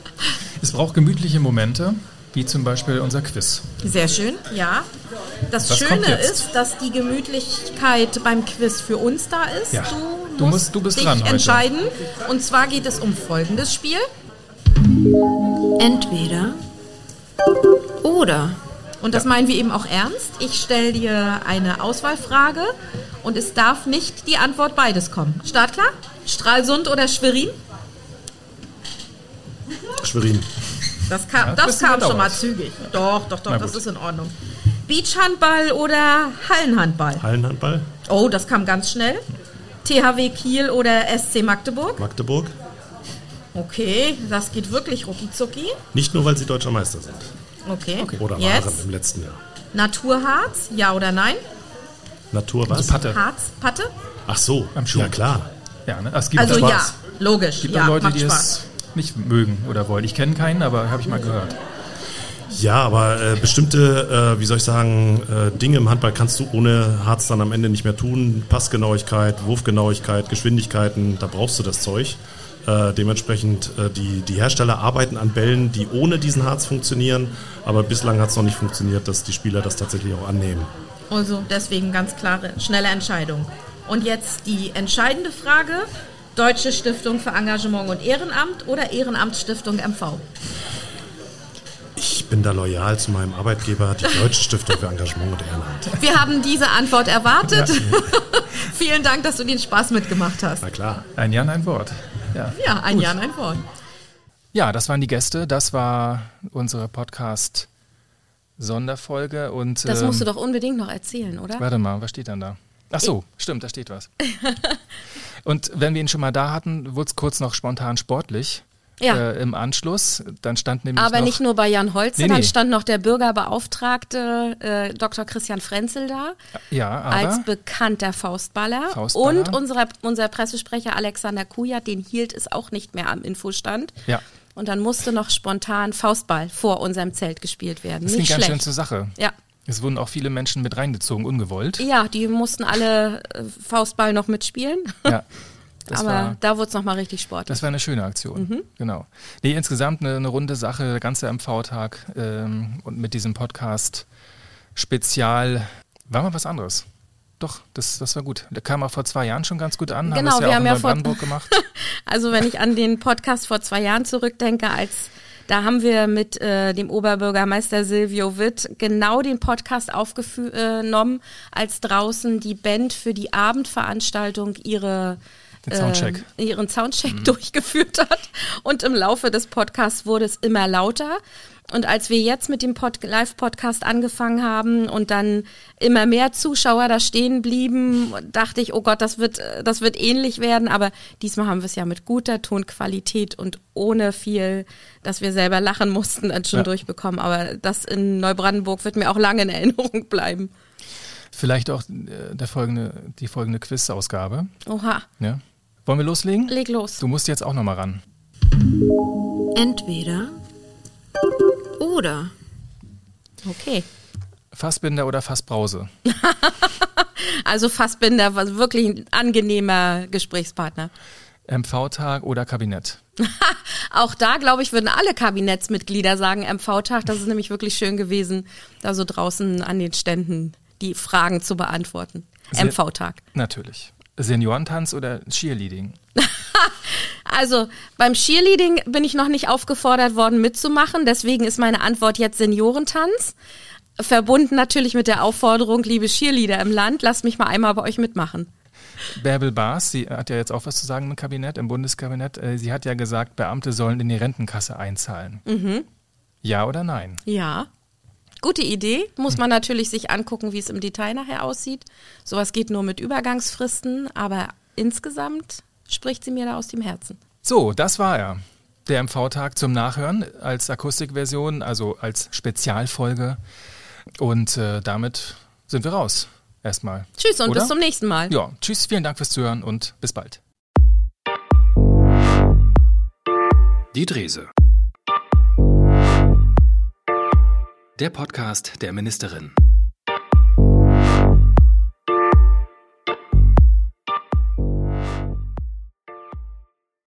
Es braucht gemütliche Momente, wie zum Beispiel unser Quiz. Sehr schön, ja. Das Was Schöne ist, dass die Gemütlichkeit beim Quiz für uns da ist. Ja. Du, Du musst, musst- du bist dich dran heute. entscheiden. Und zwar geht es um folgendes Spiel. Entweder oder. Und das meinen wir eben auch ernst. Ich stelle dir eine Auswahlfrage und es darf nicht die Antwort beides kommen. Startklar? Stralsund oder Schwerin? Schwerin. Das kam, Ja, das bisschen kam schon mal gedauert. zügig. Doch, doch, doch, Na das gut. ist in Ordnung. Beachhandball oder Hallenhandball? Hallenhandball, Oh, das kam ganz schnell. T H W Kiel oder S C Magdeburg? Magdeburg. Okay, das geht wirklich rucki-zucki. Nicht nur, weil sie deutscher Meister sind. Okay. Oder waren Jetzt im letzten Jahr. Naturharz, ja oder nein? Natur was? Also Patte. Harz, Patte? Ach so, Am Schuh. ja klar. Ja, ne? Es gibt Also Spaß. ja, logisch. Es gibt ja, auch Leute, macht die Spaß. es nicht mögen oder wollen. Ich kenne keinen, aber habe ich mal gehört. Ja, aber äh, bestimmte, äh, wie soll ich sagen, äh, Dinge im Handball kannst du ohne Harz dann am Ende nicht mehr tun. Passgenauigkeit, Wurfgenauigkeit, Geschwindigkeiten, da brauchst du das Zeug. Äh, dementsprechend, äh, die, die Hersteller arbeiten an Bällen, die ohne diesen Harz funktionieren, aber bislang hat es noch nicht funktioniert, dass die Spieler das tatsächlich auch annehmen. Also deswegen ganz klare, schnelle Entscheidung. Und jetzt die entscheidende Frage. Deutsche Stiftung für Engagement und Ehrenamt oder Ehrenamtsstiftung M V? Ich bin da loyal zu meinem Arbeitgeber, die Deutsche Stiftung für Engagement und Ehrenamt. Wir haben diese Antwort erwartet. Vielen Dank, dass du den Spaß mitgemacht hast. Na klar. Ein Jan, ein Wort. Ja. Ja, ein Jahr, ein Wort. Ja, das waren die Gäste. Das war unsere Podcast-Sonderfolge. Und, Das ähm, musst du doch unbedingt noch erzählen, oder? Warte mal, was steht denn da? Ach so, stimmt, da steht was. Und wenn wir ihn schon mal da hatten, wurde es kurz noch spontan sportlich. Ja. Äh, im Anschluss. Dann stand nämlich Aber noch, nicht nur bei Jan Holze, Nee, nee. dann stand noch der Bürgerbeauftragte äh, Doktor Christian Frenzel da, Ja, aber als bekannter Faustballer. Faustballer. Und unser, unser Pressesprecher Alexander Kujat, den hielt es auch nicht mehr am Infostand. ja, Und dann musste noch spontan Faustball vor unserem Zelt gespielt werden. das ging Nicht ganz schön schlecht. zur Sache. Ja. Es wurden auch viele Menschen mit reingezogen, ungewollt. ja, die mussten alle äh, Faustball noch mitspielen. Ja, das Aber war, da wurde es nochmal richtig sportlich. das war eine schöne Aktion. Mhm. Genau. Nee, insgesamt eine, eine runde Sache, der ganze M V-Tag ähm, und mit diesem Podcast Spezial war mal was anderes. Doch, das, das war gut. Der kam auch vor zwei Jahren schon ganz gut an. Genau, haben es ja wir auch haben in ja vor- Neubrandenburg gemacht. Also wenn ich an den Podcast vor zwei Jahren zurückdenke, als Da haben wir mit äh, dem Oberbürgermeister Silvio Witt genau den Podcast aufgenommen, als draußen die Band für die Abendveranstaltung ihre Den Soundcheck. Äh, ihren Soundcheck mhm. durchgeführt hat. Und im Laufe des Podcasts wurde es immer lauter. Und als wir jetzt mit dem Pod- Live-Podcast angefangen haben und dann immer mehr Zuschauer da stehen blieben, dachte ich, oh Gott, das wird, das wird ähnlich werden. Aber diesmal haben wir es ja mit guter Tonqualität und ohne viel, dass wir selber lachen mussten, dann schon ja. durchbekommen. Aber das in Neubrandenburg wird mir auch lange in Erinnerung bleiben. Vielleicht auch äh, der folgende, die folgende Quiz-Ausgabe. Oha. Ja. Wollen wir loslegen? Leg los. Du musst jetzt auch nochmal ran. Entweder oder. Okay. Fassbinder oder Fassbrause? Also Fassbinder war wirklich ein angenehmer Gesprächspartner. M V-Tag oder Kabinett? Auch da, glaube ich, würden alle Kabinettsmitglieder sagen M V-Tag. Das ist nämlich wirklich schön gewesen, da so draußen an den Ständen die Fragen zu beantworten. Se- M V-Tag. Natürlich. Seniorentanz oder Cheerleading? Also beim Cheerleading bin ich noch nicht aufgefordert worden mitzumachen, deswegen ist meine Antwort jetzt Seniorentanz. Verbunden natürlich mit der Aufforderung, liebe Cheerleader im Land, lasst mich mal einmal bei euch mitmachen. Bärbel Baas, sie hat ja jetzt auch was zu sagen im Kabinett, im Bundeskabinett. Sie hat ja gesagt, Beamte sollen in die Rentenkasse einzahlen. Mhm. Ja oder nein? Ja. Gute Idee, muss man natürlich sich angucken, wie es im Detail nachher aussieht. Sowas geht nur mit Übergangsfristen, aber insgesamt spricht sie mir da aus dem Herzen. So, das war er. Der M V-Tag zum Nachhören als Akustikversion, also als Spezialfolge. Und äh, damit sind wir raus. Erstmal. Tschüss und Oder? bis zum nächsten Mal. Ja, tschüss, vielen Dank fürs Zuhören und bis bald. Die Drese. Der Podcast der Ministerin.